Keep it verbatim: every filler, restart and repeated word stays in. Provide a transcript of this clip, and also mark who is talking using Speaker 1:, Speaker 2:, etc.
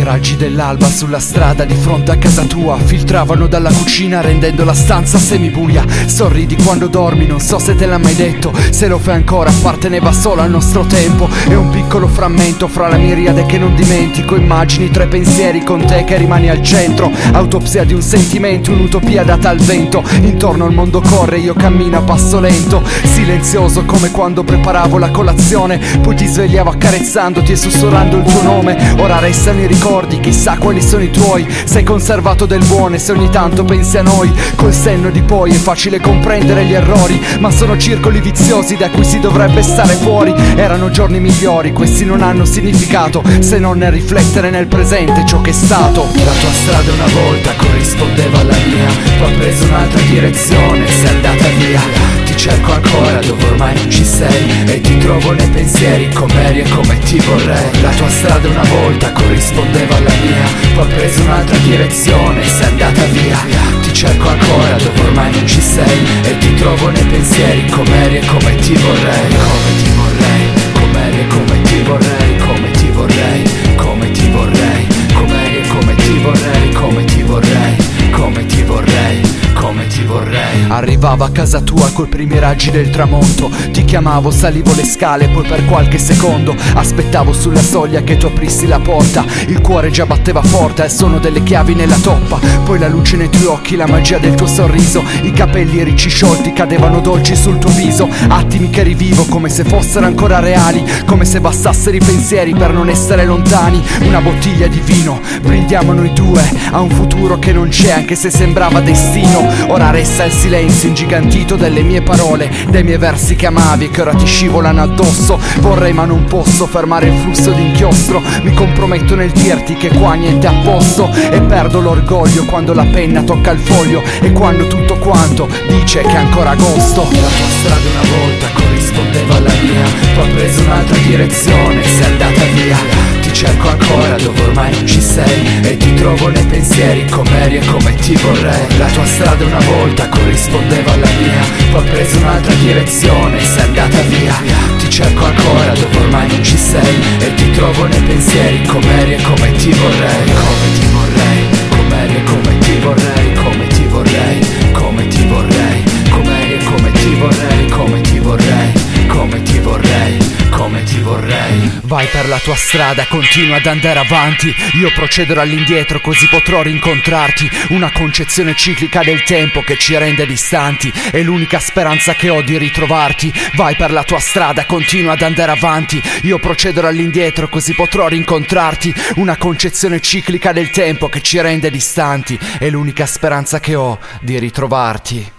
Speaker 1: raggi dell'alba sulla strada di fronte a casa tua filtravano dalla cucina rendendo la stanza semibuia. Sorridi quando dormi, non so se te l'ha mai detto, se lo fai ancora apparteneva solo al nostro tempo. È un piccolo frammento fra la miriade che non dimentico. Immagini tre pensieri con te che rimani al centro. Autopsia di un sentimento, un'utopia data al vento. Intorno al mondo corre, io cammino a passo lento, silenzioso come quando preparavo la colazione. Poi ti svegliavo accarezzandoti e sussurrando il tuo nome. Ora restano i ricordi, chissà quali sono i tuoi. Sei conservato del buono e se ogni tanto pensi a noi. Col senno di poi è facile comprendere gli errori, ma sono circoli viziosi da cui si dovrebbe stare fuori. Erano giorni migliori, questi non hanno significato se non nel riflettere nel presente ciò che è stato.
Speaker 2: La tua strada una volta corrispondeva alla mia, poi ho preso un'altra direzione, sei andata via. Ti cerco ancora dove ormai non ci sei e ti trovo nei pensieri com'eri e come ti vorrei. La tua strada una volta corrispondeva alla mia, poi ho preso un'altra direzione, sei andata via. Ti cerco ancora dove ormai non ci sei e ti trovo nei pensieri com'eri e come ti vorrei. Come ti vorrei, com'eri e come ti vorrei, come ti vorrei, come ti vorrei, com'eri e come ti vorrei, come ti vorrei, come ti vorrei, come ti vorrei.
Speaker 1: Arrivavo a casa tua coi primi raggi del tramonto, ti chiamavo, salivo le scale, poi per qualche secondo aspettavo sulla soglia che tu aprissi la porta. Il cuore già batteva forte al suono delle chiavi nella toppa, poi la luce nei tuoi occhi, la magia del tuo sorriso. I capelli ricci sciolti cadevano dolci sul tuo viso. Attimi che rivivo come se fossero ancora reali, come se bastassero i pensieri per non essere lontani. Una bottiglia di vino, brindiamo noi due a un futuro che non c'è anche se sembrava destino. Ora resta il silenzio ingigantito delle mie parole, dei miei versi che amavi e che ora ti scivolano addosso. Vorrei ma non posso fermare il flusso d'inchiostro. Mi comprometto nel dirti che qua niente è a posto e perdo l'orgoglio quando la penna tocca il foglio e quando tutto quanto dice che è ancora agosto.
Speaker 2: La tua strada una volta corrispondeva alla mia, poi ho preso un'altra direzione, sei andata via. Ti cerco ancora dove ormai non ci sei e ti trovo nei pensieri com'eri e come ti vorrei. La tua strada una volta corrispondeva alla mia, poi ho preso un'altra direzione, sei andata via. Ti cerco ancora dove ormai non ci sei e ti trovo nei pensieri com'eri e come ti vorrei. Come ti vorrei, com'eri e come ti vorrei, come ti vorrei, come ti vorrei, com'eri e come ti vorrei, come ti vorrei, come ti vorrei, come ti vorrei.
Speaker 1: Vai per la tua strada, continua ad andare avanti, io procederò all'indietro così potrò rincontrarti. Una concezione ciclica del tempo che ci rende distanti, è l'unica speranza che ho di ritrovarti. Vai per la tua strada, continua ad andare avanti, io procederò all'indietro così potrò rincontrarti. Una concezione ciclica del tempo che ci rende distanti, è l'unica speranza che ho di ritrovarti.